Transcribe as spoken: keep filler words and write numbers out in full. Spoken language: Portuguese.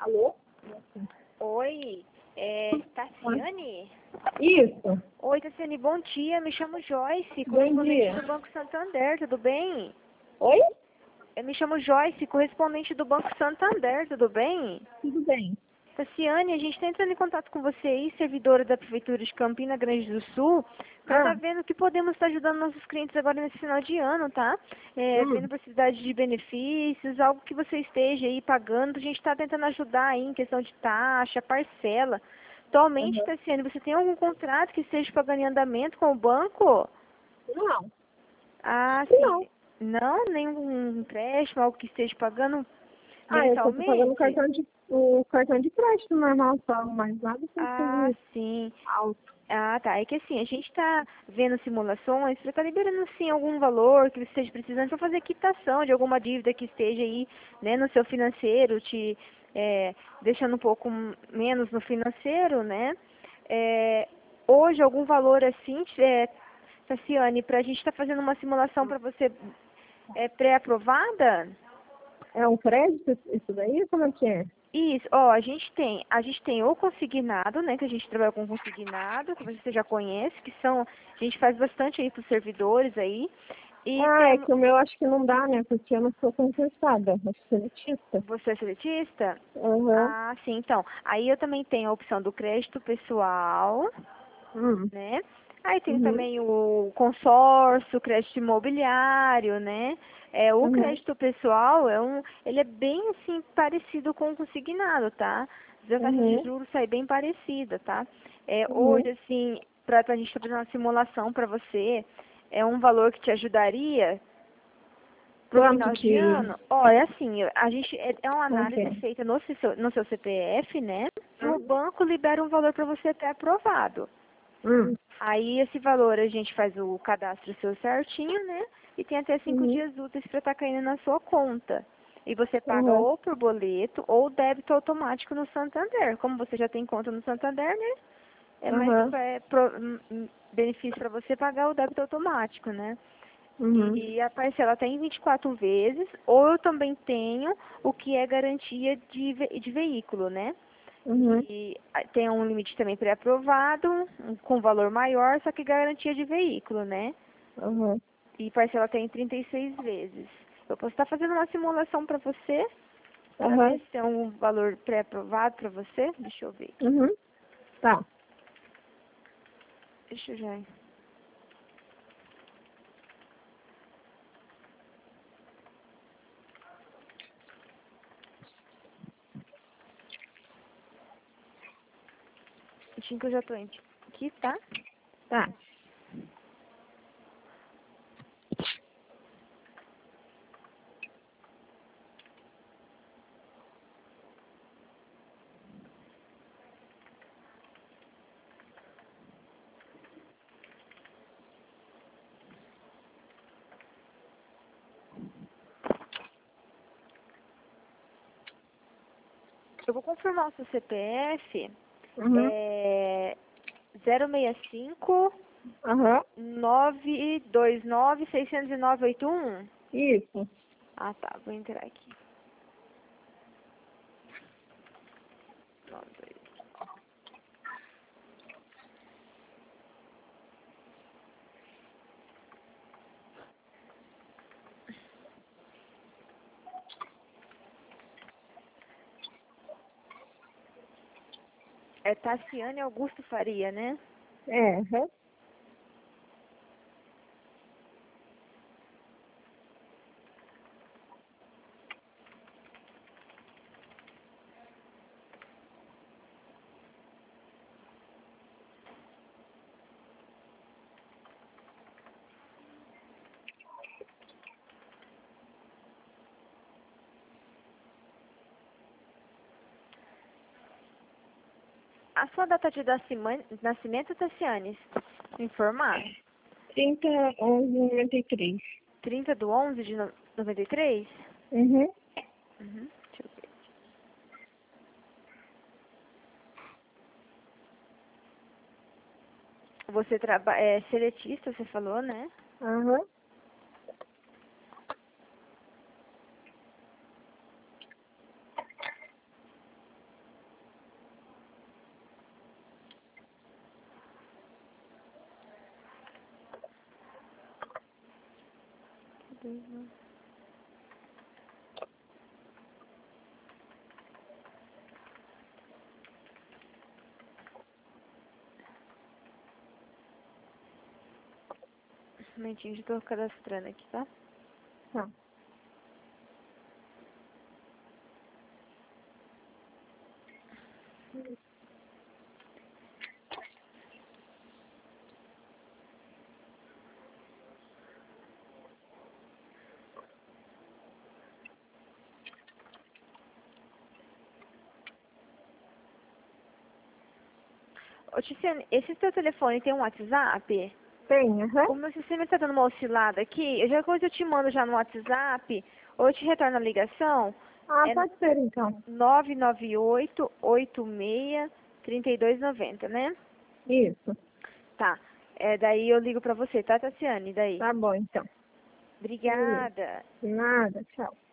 Alô? Oi, é Tassiane? Isso. Oi, Tassiane, bom dia. Me chamo Joyce, Bom correspondente dia. do Banco Santander, tudo bem? Oi? Eu me chamo Joyce, correspondente do Banco Santander, tudo bem? Tudo bem. Tassiane, a gente está entrando em contato com você aí, servidora da Prefeitura de Campina Grande do Sul, para estar Ah, vendo que podemos estar ajudando nossos clientes agora nesse final de ano, tá? É, hum, vendo possibilidade de benefícios, algo que você esteja aí pagando, a gente está tentando ajudar aí em questão de taxa, parcela. Atualmente, uhum. Tassiane, você tem algum contrato que esteja pagando em andamento com o banco? Não, Ah, não. sim. Não? Nenhum empréstimo, algo que esteja pagando Ah, eu só tô pagando o mensalmente? cartão de, o cartão de crédito normal só, mas nada sem Ah, ser sim. alto. Ah, tá. É que assim, a gente está vendo simulações para estar liberando sim algum valor que você esteja precisando para fazer quitação de alguma dívida que esteja aí, né, no seu financeiro, te é, deixando um pouco menos no financeiro, né? É, hoje algum valor assim, é, Tassiane, para a gente estar fazendo uma simulação para você é, pré-aprovada? É um crédito isso daí? Como é que é? Isso, ó, a gente tem, a gente tem o consignado, né, que a gente trabalha com consignado, que você já conhece, que são, a gente faz bastante aí para os servidores aí, e Ah, é tem, que o meu acho que não dá, né? Porque eu não sou concursada, eu sou seletista. você é seletista? Uhum. Ah, sim, então, aí eu também tenho a opção do crédito pessoal, Hum. né, aí tem Uhum. também o consórcio, o crédito imobiliário, né, é, o Uhum. crédito pessoal, é um, ele é bem, assim, parecido com o consignado, tá? A taxa de Uhum. juros sai bem parecida, tá? É, Uhum. hoje, assim, para a gente fazer uma simulação para você, é um valor que te ajudaria para o Quanto final de que... ano. Olha, assim, a gente, é, é uma Como que análise é? feita no seu, no seu C P F, né? E o Hum. banco libera um valor para você ter aprovado. Hum. Aí esse valor a gente faz o cadastro seu certinho, né? E tem até cinco Uhum. dias úteis para estar caindo na sua conta. E você paga Uhum. ou por boleto ou débito automático no Santander. Como você já tem conta no Santander, né? É mais Uhum. é, pro- hum, hum, benefício para você pagar o débito automático, né? Uhum. E a parcela tem vinte e quatro vezes, ou eu também tenho o que é garantia de, ve- de veículo, né? Uhum. E ah, tem um limite também pré-aprovado, um- com valor maior, só que garantia de veículo, né? Uhum. E parcela tem trinta e seis vezes. Eu posso estar fazendo uma simulação para você, para ver Uhum. se é um valor pré-aprovado para você. Deixa eu ver aqui. Uhum. Tá. Deixa eu já. Deixa que eu já tô indo aqui, tá? Tá. Eu vou confirmar o seu C P F. Uhum. É zero seis cinco Uhum. nove dois nove seis zero nove oito um. Isso. Ah, tá. Vou entrar aqui. Nove, dois. É Tassiane Augusto Faria, né? É. Uhum. A sua data de nascimen- nascimento, Tassiane? Informar. trinta, onze, noventa e três. trinta de onze de no- noventa e três? Uhum. Uhum. Deixa eu ver. Você trabalha, é seletista, você falou, né? Uhum. Um momentinho, já tô cadastrando aqui, tá? Tá. Ô, Tiziane, esse teu telefone tem um WhatsApp? Tem, aham. O meu sistema está dando uma oscilada aqui. Eu já coisa eu te mando já no WhatsApp, ou eu te retorno a ligação. Ah, É pode ser então. nove nove oito, oito seis, três dois nove zero, né? Isso. Tá. É, daí eu ligo pra você, tá, Tassiane? Daí. Tá bom, então. Obrigada. De nada, tchau.